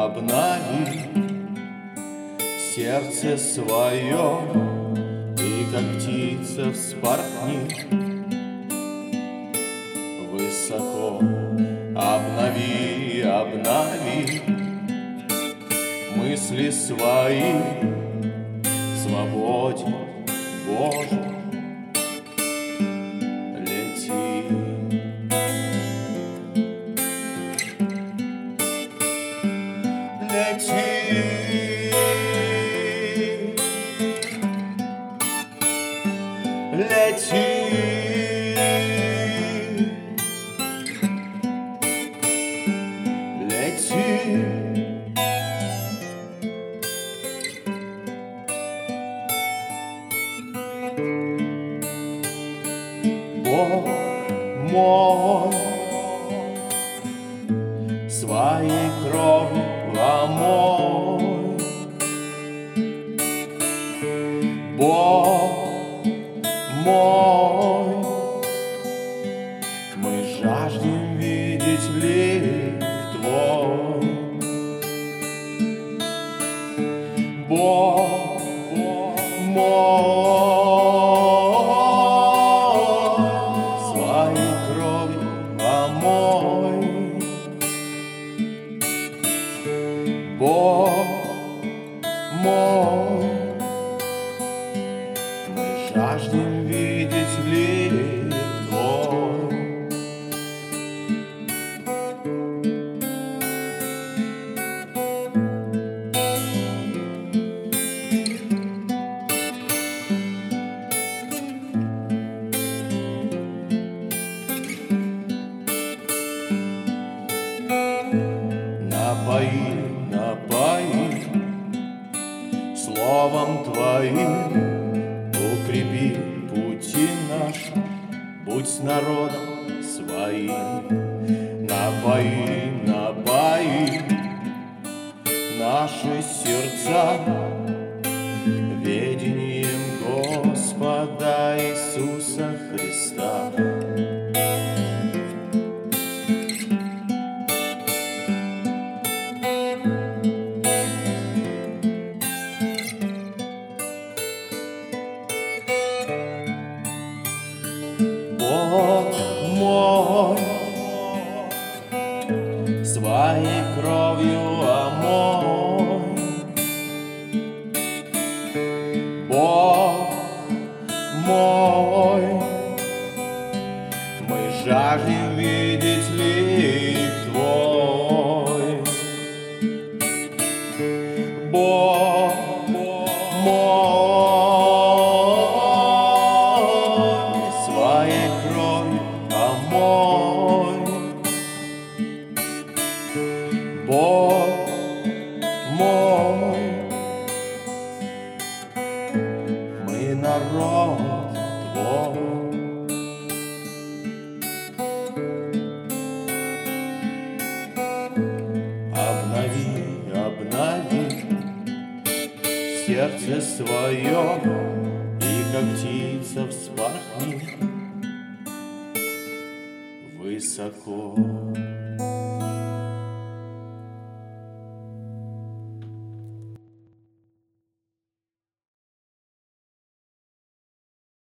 обнови сердце свое, и как птица вспорхни высоко. Обнови, обнови мысли свои, свободе Боже лети. Лети, лети, лети. Бог мой, своей кровью омой. Бог мой, мы жаждем видеть лик Твой. Бог мой, своей кровью омой. Бог мой, мы жаждем видеть лик Твой. Напои, напои словом Твоим, укрепи пути наши, будь с народом своим. Напои, напои наши сердца ведением Господа Иисуса Христа. Бог мой, своей кровью омой. Бог мой, мы жаждем видеть лик Твой. Бог мой, своей кровью омой. Бог мой, мы народ Твой. Обнови, обнови сердце свое, и как птица вспорхни высоко.